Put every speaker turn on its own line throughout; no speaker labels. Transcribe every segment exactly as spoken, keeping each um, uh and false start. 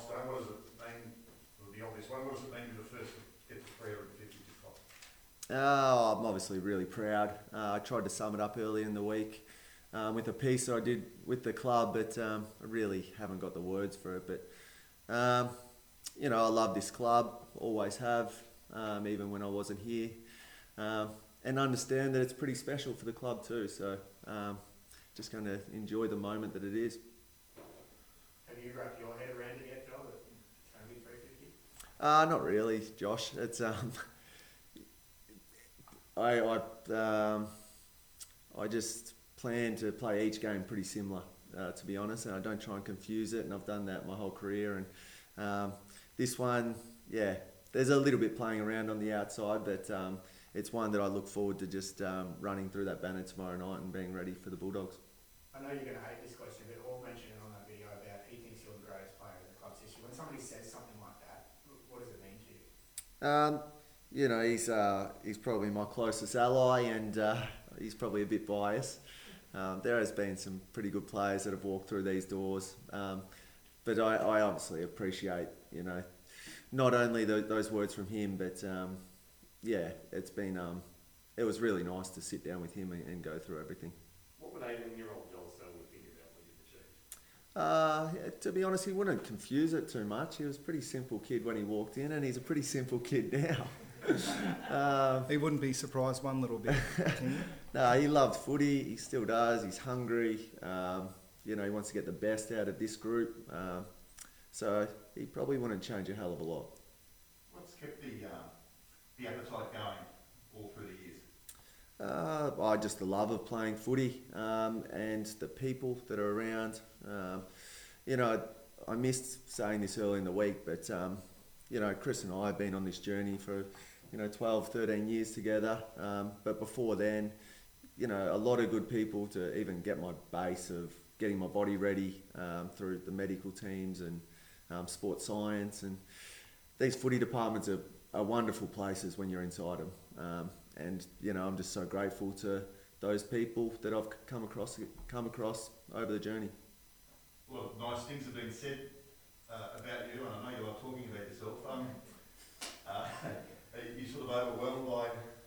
milestone? What does it mean, the obvious one, what does it mean to be the first to get to three hundred fifty TikTok?
Oh, I'm obviously really proud. Uh, I tried to sum it up early in the week um, with a piece that I did with the club, but um, I really haven't got the words for it. But, um, you know, I love this club, always have, um, even when I wasn't here. Um, and understand that it's pretty special for the club too. So um, just going to enjoy the moment that it is.
Have you wrapped your head around it yet, Joel, that it's going to be three fifty?
Uh, not really, Josh. It's um, I I um, I just plan to play each game pretty similar, uh, to be honest, and I don't try and confuse it. And I've done that my whole career. And um, this one, yeah, there's a little bit playing around on the outside, but um, it's one that I look forward to just um, running through that banner tomorrow night and being ready for the Bulldogs.
I know you're going to hate this question, but Hall mentioned it on that video about he thinks you're the greatest player in the club's history. When somebody says something like that, what does it mean to you?
Um, you know, he's uh, he's probably my closest ally, and uh, he's probably a bit biased. Um, there has been some pretty good players that have walked through these doors, um, but I, I obviously appreciate, you know, not only the, those words from him, but um, yeah, it's been um, it was really nice to sit down with him and, and go through everything.
What would eighteen-year-old Joel Selwood think about what you've achieved?
Uh, yeah, to be honest, he wouldn't confuse it too much. He was a pretty simple kid when he walked in, and he's a pretty simple kid now. um,
He wouldn't be surprised one little bit.
no, he loved footy. He still does. He's hungry. Um, you know, he wants to get the best out of this group. Um, so he probably wouldn't change a hell of a lot.
What's kept the, um, the appetite going all through the years?
Uh, I just the love of playing footy um, and the people that are around. Um, you know, I missed saying this early in the week, but um, you know, Chris and I have been on this journey for you know twelve, thirteen years together. Um, but before then, you know, a lot of good people to even get my base of getting my body ready um, through the medical teams and um, sports science, and these footy departments are, are wonderful places when you're inside them. Um, And you know, I'm just so grateful to those people that I've come across come across over the journey.
A lot of nice things have been said uh, about you, and I know you are talking about yourself. Um, uh, are you sort of overwhelmed by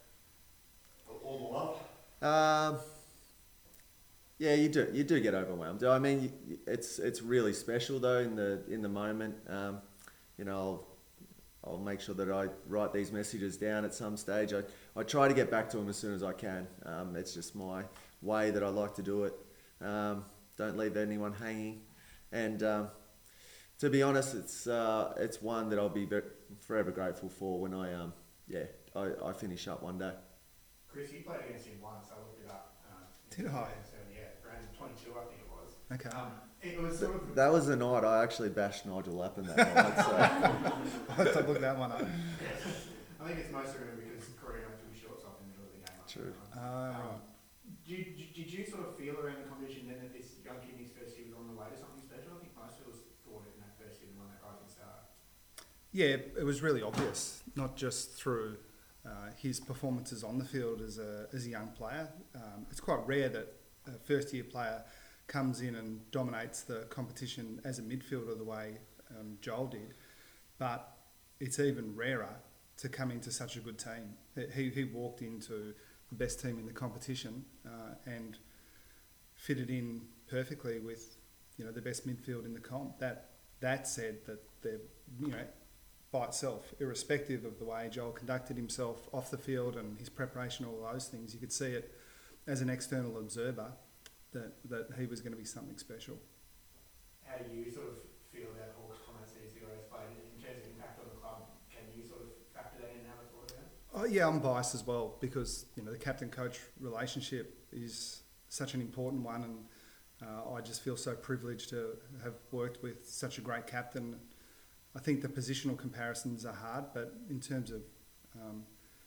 all the love?
Um, yeah, you do. You do get overwhelmed. I mean, you- it's it's really special though in the in the moment. Um, you know, I'll, I'll make sure that I write these messages down at some stage. I, I try to get back to them as soon as I can. Um, it's just my way that I like to do it. Um, don't leave anyone hanging. And um, to be honest, it's uh, it's one that I'll be very, forever grateful for when I um yeah I, I finish up one day.
Chris, you played against him once. I looked it up. Um,
Did I?
Yeah, around twenty-two, I think it was.
Okay.
Um, it was sort of.
That was the night I actually bashed Nigel Lappin that night. So.
I have to look that one up.
I think it's most of it because Corino took his shorts off in the middle of the game.
True.
Uh,
Um,
right.
Did you, did you sort of feel around the competition then that this young kid in his first year was on the way to something special? I think most of us thought it in that first year when that rising star.
Yeah, it was really obvious, not just through uh, his performances on the field as a, as a young player. Um, it's quite rare that a first-year player comes in and dominates the competition as a midfielder the way um, Joel did, but it's even rarer to come into such a good team. He, he walked into the best team in the competition uh, and fitted in perfectly with, you know, the best midfield in the comp. That that said, that they're, you know, by itself, irrespective of the way Joel conducted himself off the field and his preparation, all those things, you could see it as an external observer that, that he was going to be something special.
How do you sort of feel about Hawke's comments that he's the greatest player in terms of impact on the club? Can you sort of factor that in and have a thought about it?
Oh, yeah, I'm biased as well because, you know, the captain-coach relationship is such an important one, and uh, I just feel so privileged to have worked with such a great captain. I think the positional comparisons are hard, but in terms of... Um,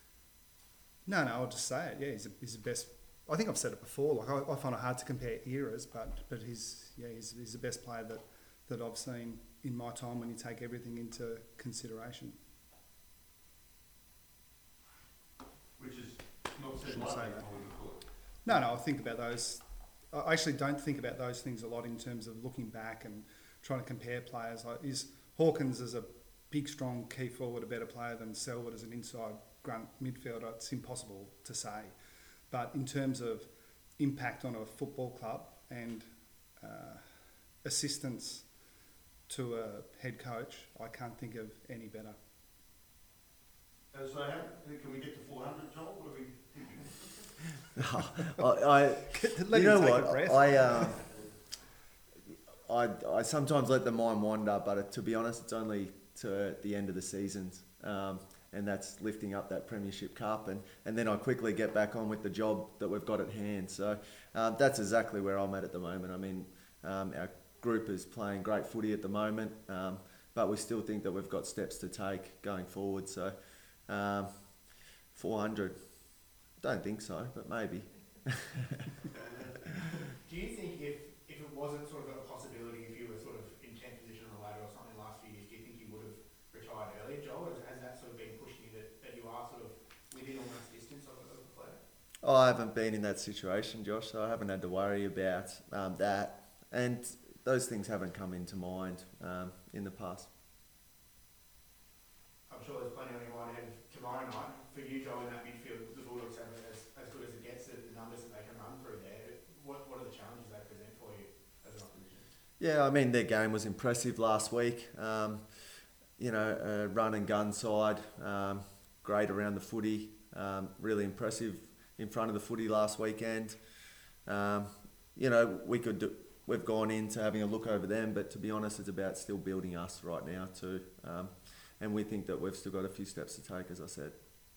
no, no, I'll just say it. Yeah, he's, a, he's the best... I think I've said it before. Like I, I find it hard to compare eras, but but he's yeah he's, he's the best player that, that I've seen in my time when you take everything into consideration.
Which is not said
Shouldn't say
lightly,
that.
I would have thought.
No, no, I think about those. I actually don't think about those things a lot in terms of looking back and trying to compare players. Like, is Hawkins is a big, strong key forward, a better player than Selwood as an inside grunt midfielder. It's impossible to say. But in terms of impact on a football club and uh, assistance to a head coach, I can't think of any better.
Uh, so how, can we get to four hundred, Joel? What are we thinking?
I, I
Let
you
him
know
take a
what?
breath.
I, um, I, I sometimes let the mind wander, but it, to be honest, it's only to the end of the seasons, um, and that's lifting up that Premiership Cup, and, and then I quickly get back on with the job that we've got at hand. So um, that's exactly where I'm at at the moment. I mean, um, our group is playing great footy at the moment, um, but we still think that we've got steps to take going forward. So um, four hundred, don't think so, but maybe.
Do you think if, if it wasn't sort of a possibility, if you were sort of in tenth position on the ladder or something the last few years, do you think you would have retired earlier, Joel? Or has that sort of been pushing you that, that you are sort of within almost distance of, of the player?
Oh, I haven't been in that situation, Josh, so I haven't had to worry about um, that. And those things haven't come into mind um, in the past.
I'm sure there's plenty on your mind ahead of tomorrow night. For you, Joel, in that midfield, the Bulldogs have it as, as good as it gets, the numbers that they can run through there. What, what are the challenges they present for you as an opposition?
Yeah, I mean, their game was impressive last week. Um, you know, a run and gun side, um, great around the footy, um, really impressive in front of the footy last weekend. Um, you know, we could do, we've gone into having a look over them, but to be honest, it's about still building us right now too. Um, and we think that we've still got a few steps to take, as I said.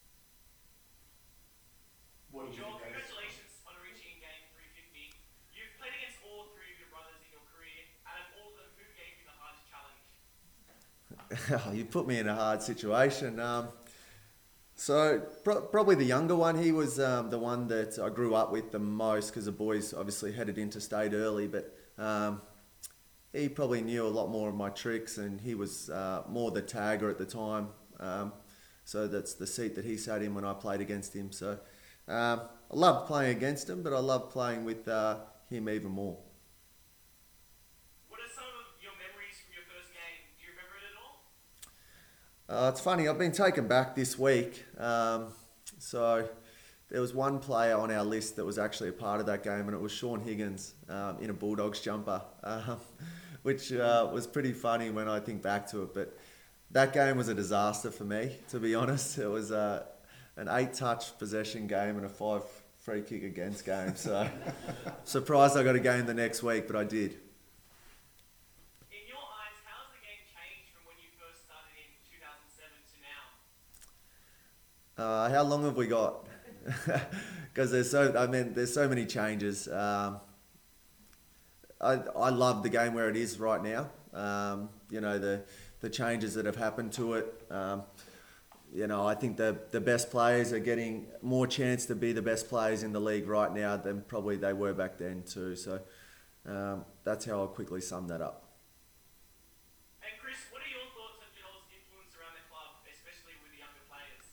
What do you
Joel,
think they-
congratulations on reaching game three fifty. You've played against all three of your brothers in your career. Out of all of them, who gave you the hardest challenge?
You put me in a hard situation. Um, so pro- probably the younger one. He was um, the one that I grew up with the most because the boys obviously headed into state early, but um, he probably knew a lot more of my tricks, and he was uh, more the tagger at the time. Um, so that's the seat that he sat in when I played against him. So um, I loved playing against him, but I loved playing with uh, him even more.
What are some of your memories from your first game? Do you remember it at all?
Uh, it's funny, I've been taken back this week. Um, so there was one player on our list that was actually a part of that game, and it was Sean Higgins um, in a Bulldogs jumper, um, which uh, was pretty funny when I think back to it. But that game was a disaster for me, to be honest. It was uh, an eight-touch possession game and a five free kick against game. So surprised I got a game the next week, but I did.
In your eyes, how has the game changed from when you first started in two thousand seven to now?
Uh, how long have we got? Because there's so, I mean, there's so many changes. Um, I I love the game where it is right now. Um, you know, the the changes that have happened to it. Um, you know, I think the the best players are getting more chance to be the best players in the league right now than probably they were back then too. So um, that's how I'll quickly sum that up.
And Chris, what are your thoughts on Joel's influence around the club, especially with the younger players?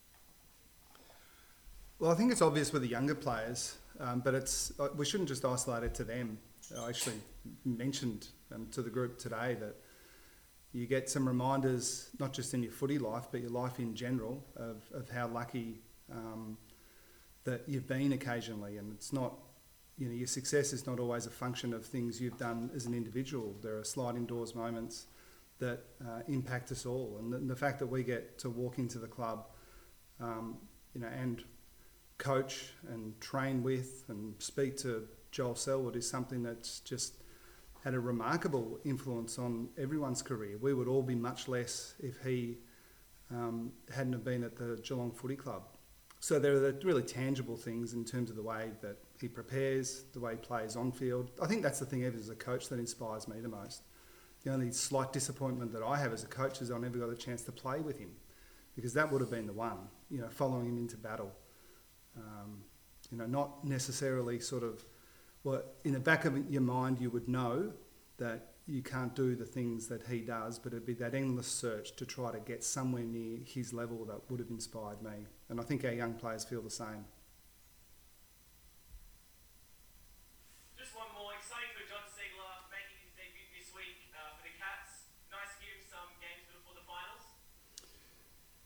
Well, I think it's obvious with the younger players, um, but it's uh, we shouldn't just isolate it to them. I actually mentioned um, to the group today that you get some reminders, not just in your footy life, but your life in general, of, of how lucky um, that you've been occasionally. And it's not, you know, your success is not always a function of things you've done as an individual. There are sliding doors moments that uh, impact us all. And the, the fact that we get to walk into the club, um, you know, and coach and train with and speak to Joel Selwood is something that's just had a remarkable influence on everyone's career. We would all be much less if he um, hadn't have been at the Geelong Footy Club. So there are the really tangible things in terms of the way that he prepares, the way he plays on field. I think that's the thing ever as a coach that inspires me the most. The only slight disappointment that I have as a coach is I never got a chance to play with him, because that would have been the one, you know, following him into battle. Um, you know, not necessarily sort of, well, in the back of your mind you would know that you can't do the things that he does, but it'd be that endless search to try to get somewhere near his level that would have inspired me. And I think our young players feel the same.
Just one more. Exciting for John Siegler making his debut this week uh, for the Cats. Nice to give him some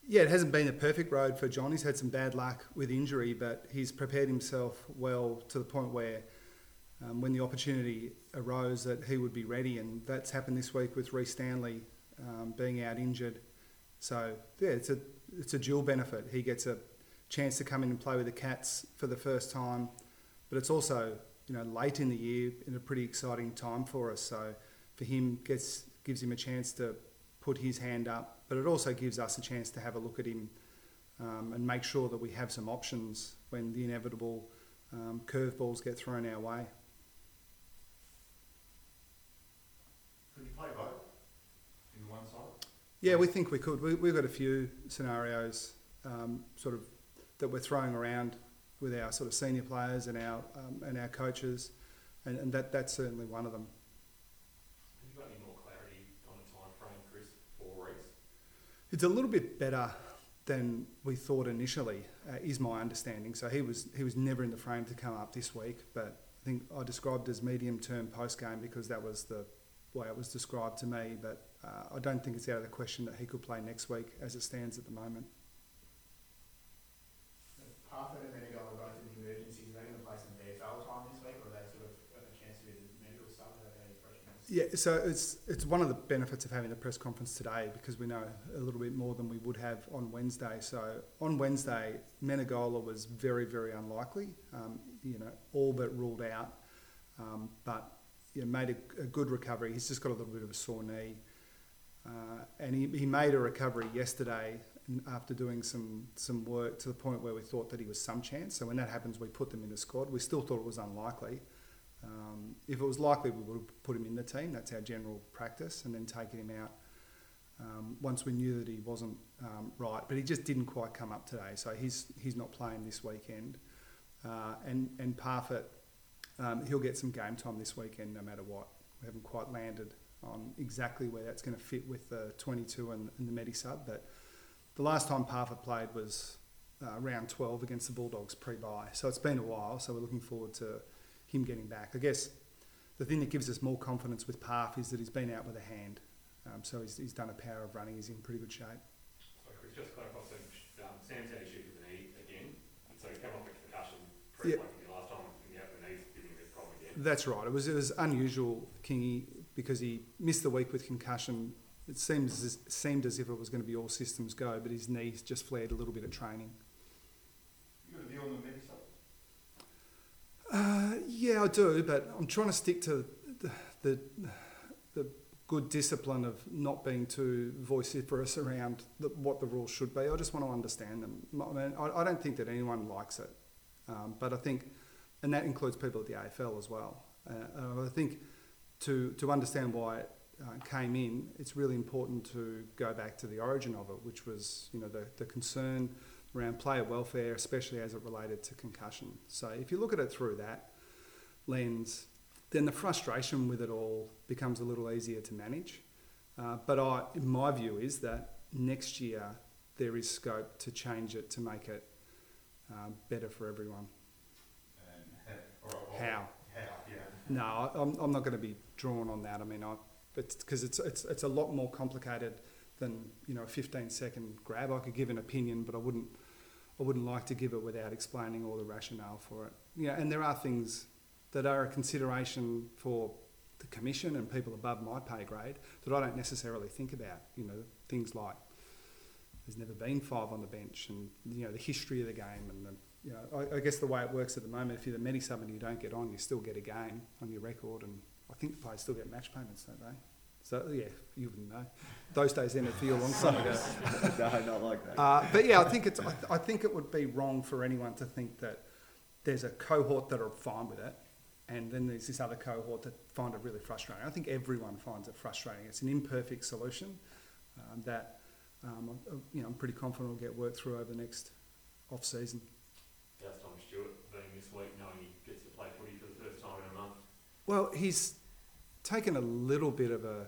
Yeah, it hasn't been a perfect road for John. He's had some bad luck with injury, but he's prepared himself well to the point where um, when the opportunity arose that he would be ready, and that's happened this week with Reece Stanley um, being out injured. So yeah, it's a it's a dual benefit. He gets a chance to come in and play with the Cats for the first time, but it's also, you know, late in the year in a pretty exciting time for us. So for him, gets gives him a chance to put his hand up, but it also gives us a chance to have a look at him um, and make sure that we have some options when the inevitable um, curveballs get thrown our way.
Could you play both in one side?
Yeah, we think we could. We, we've got a few scenarios um, sort of that we're throwing around with our sort of senior players and our um, and our coaches, and, and that that's certainly one of them.
Have you got any more clarity on a time frame, Chris, for Reece?
It's a little bit better than we thought initially, uh, is my understanding. So he was he was never in the frame to come up this week, but I think I described as medium term post game because that was the way it was described to me. But uh, I don't think it's out of the question that he could play next week as it stands at the moment.
Parfitt and Menegola are both in the emergencies. Are they going to play some V F L time this week, or are they sort of got a chance to be the medical stuff? Are they freshmen?
Yeah, so it's it's one of the benefits of having the press conference today because we know a little bit more than we would have on Wednesday. So on Wednesday, Menegola was very, very unlikely, um, you know, all but ruled out, um, but you know, made a, a good recovery. He's just got a little bit of a sore knee. Uh, and he, he made a recovery yesterday after doing some, some work to the point where we thought that he was some chance. So when that happens, we put them in the squad. We still thought it was unlikely. Um, if it was likely, we would have put him in the team. That's our general practice, and then taken him out um, once we knew that he wasn't um, right. But he just didn't quite come up today, so he's he's not playing this weekend. Uh, and and Parfitt, um, he'll get some game time this weekend, no matter what. We haven't quite landed on exactly where that's going to fit with the twenty-two and, and the Medi-Sub, but the last time Parfitt played was uh, round twelve against the Bulldogs pre-bye. So it's been a while, so we're looking forward to him getting back. I guess the thing that gives us more confidence with Parf is that he's been out with a hand. Um, so he's, he's done a power of running. He's in pretty good shape.
So Chris, just clarify, so um, Sam's had issues with the knee again. So he came off a concussion
Yeah.
pre-playing the last time, and he had the knees giving him a problem again.
That's right. It was it was unusual, Kingy, because he missed the week with concussion. It seems as, seemed as if it was going to be all systems go, but his knees just flared a little bit at training.
You got a view on the Medi-Sub?
Uh, yeah, I do, but I'm trying to stick to the, the the good discipline of not being too vociferous around the, what the rules should be. I just want to understand them. I mean, I, I don't think that anyone likes it, um, but I think, and that includes people at the A F L as well. Uh, I think to to understand why it uh, came in, it's really important to go back to the origin of it, which was, you know, the, the concern around player welfare, especially as it related to concussion. So if you look at it through that lens, then the frustration with it all becomes a little easier to manage. Uh, but I, my view is that next year there is scope to change it to make it um, better for everyone.
And how? Or, or
How?
How, yeah.
No, I- I'm, I'm not going to be drawn on that. I mean, I, because it's, it's, it's a lot more complicated than, you know, a fifteen second grab. I could give an opinion, but I wouldn't I wouldn't like to give it without explaining all the rationale for it. Yeah, and there are things that are a consideration for the commission and people above my pay grade that I don't necessarily think about. You know, things like there's never been five on the bench, and, you know, the history of the game, and the, you know, I, I guess the way it works at the moment, if you're the Medi-Sub and you don't get on, you still get a game on your record, and I think the players still get match payments, don't they? So, yeah, you wouldn't know. Those days ended for you a long time ago.
No, not like that.
Uh, but yeah, I think it's. I, th- I think it would be wrong for anyone to think that there's a cohort that are fine with it, and then there's this other cohort that find it really frustrating. I think everyone finds it frustrating. It's an imperfect solution um, that um, I- you know, I'm pretty confident will get worked through over the next off season.
How's Tom Stewart being this week, knowing he gets to play footy for the first time in a month?
Well, he's taken a little bit of a,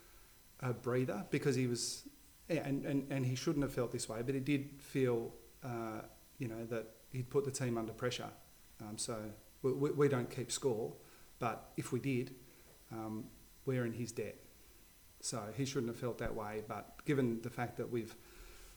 a breather because he was, yeah, and, and, and he shouldn't have felt this way, but he did feel, uh, you know, that he'd put the team under pressure. Um, so we, we, we don't keep score, but if we did, um, we're in his debt. So he shouldn't have felt that way, but given the fact that we've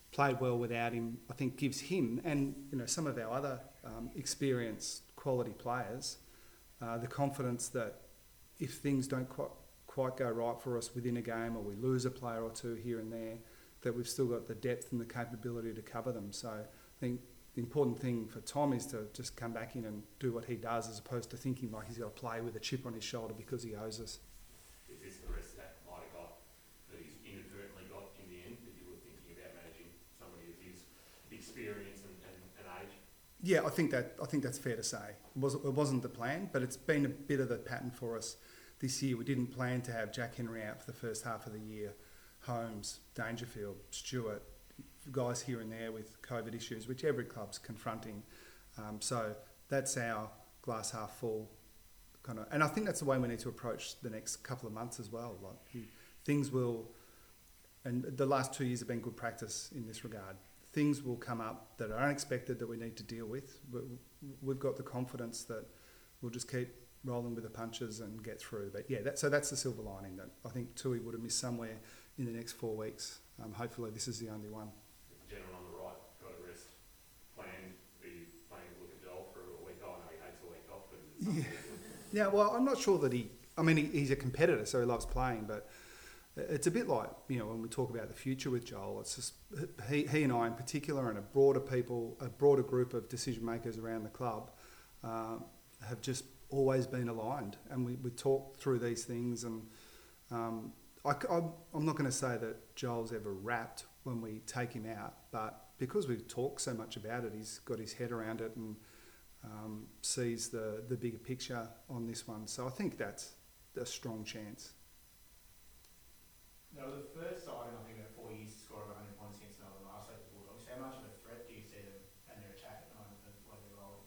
played well without him, I think gives him and you know some of our other um, experienced quality players uh, the confidence that if things don't quite quite go right for us within a game, or we lose a player or two here and there, that we've still got the depth and the capability to cover them. So I think the important thing for Tom is to just come back in and do what he does, as opposed to thinking like he's got to play with a chip on his shoulder because he owes us.
Is this the risk that might have got, that he's inadvertently got in the end, that you were thinking about managing somebody of his experience and, and, and age?
Yeah, I think that I think that's fair to say. It wasn't, it wasn't the plan, but it's been a bit of the pattern for us this year. We didn't plan to have Jack Henry out for the first half of the year. Holmes, Dangerfield, Stewart, guys here and there with COVID issues, which every club's confronting. Um, so that's our glass half full kind of, and I think that's the way we need to approach the next couple of months as well. Like you, things will, and the last two years have been good practice in this regard. Things will come up that are unexpected that we need to deal with. But we've got the confidence that we'll just keep rolling with the punches and get through. But yeah, that, so that's the silver lining, that I think Tui would have missed somewhere in the next four weeks. Um, hopefully this is the only one.
The gentleman on the right got a rest planned. Are you planning to look at Joel for a week off? I know he hates a week off, but is it something
Yeah. Yeah, well, I'm not sure that he, I mean, he, he's a competitor, so he loves playing, but it's a bit like, you know, when we talk about the future with Joel, it's just, he, he and I in particular, and a broader people, a broader group of decision makers around the club, uh, have just always been aligned, and we, we talk through these things, and um, I, I'm not going to say that Joel's ever rapped when we take him out, but because we've talked so much about it, he's got his head around it and um, sees the, the bigger picture on this one. So I think that's a strong chance.
They were the first side in I think about four years to score over one hundred points against Melbourne last week. The Bulldogs. How much of a threat do you see them and their attack at the moment, the way they're rolling?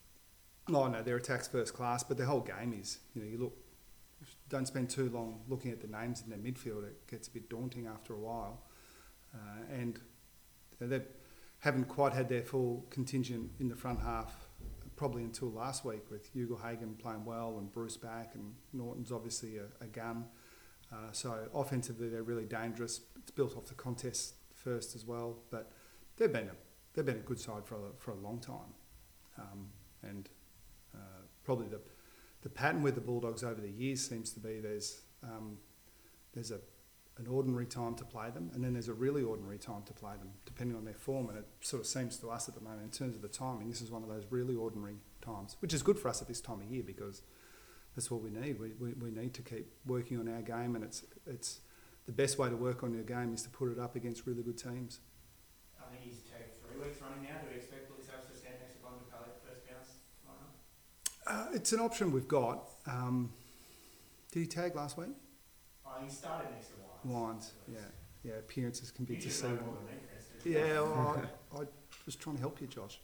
Oh no, their attack's first class, but the whole game is. You know, you look, don't spend too long looking at the names in their midfield. It gets a bit daunting after a while, uh, and they haven't quite had their full contingent in the front half, probably until last week, with Hugo Hagen playing well and Bruce back, and Norton's obviously a, a gun. Uh, so offensively, they're really dangerous. It's built off the contest first as well, but they've been a they've been a good side for a, for a long time, um, and uh, probably the the pattern with the Bulldogs over the years seems to be there's um, there's a an ordinary time to play them, and then there's a really ordinary time to play them, depending on their form. And it sort of seems to us at the moment, in terms of the timing, this is one of those really ordinary times, which is good for us at this time of year because that's what we need. We, we we need to keep working on our game, and it's it's the best way to work on your game is to put it up against really good teams.
I think he's tagged three weeks running now. Do we expect Billy Saps to stand next to Bontempelli at the first bounce tomorrow night?
Uh, it's an option we've got. Um, did he tag last week?
Oh, he started next to Wines.
Wines, yeah, yeah. Appearances can be
You just know
deceiving.
more than me, Chris.
Yeah, well, I, I was trying to help you, Josh.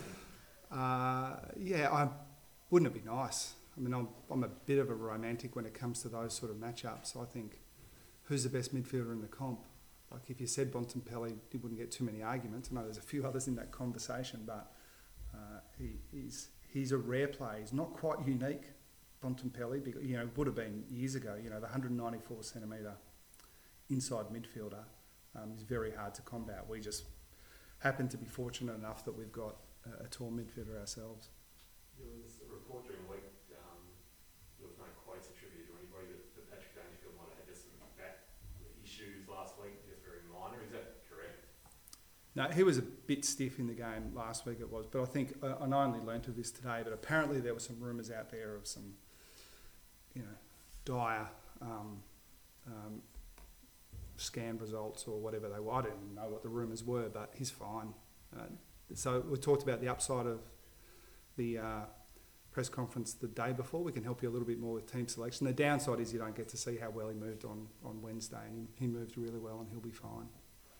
Uh, yeah, I wouldn't it be nice? I mean, I'm, I'm a bit of a romantic when it comes to those sort of matchups. I think, who's the best midfielder in the comp? Like, if you said Bontempelli, you wouldn't get too many arguments. I know there's a few others in that conversation, but uh, he, he's he's a rare player. He's not quite unique, Bontempelli, because, you know, would have been years ago. You know, the one hundred ninety-four centimetre inside midfielder um, is very hard to combat. We just happen to be fortunate enough that we've got a, a tall midfielder ourselves.
There was a report during the week, um, there was no quotes attributed to anybody, that, that Patrick Dangerfield might have had just some back issues last week, just very minor. Is that correct?
No, he was a bit stiff in the game last week, it was, but I think, uh, and I only learnt of this today, but apparently there were some rumours out there of some, you know, dire um, um, scan results or whatever they were. I didn't even know what the rumours were, but he's fine. Uh, so we talked about the upside of the uh, press conference the day before. We can help you a little bit more with team selection. The downside is you don't get to see how well he moved on, on Wednesday, and he, he moved really well and he'll be fine.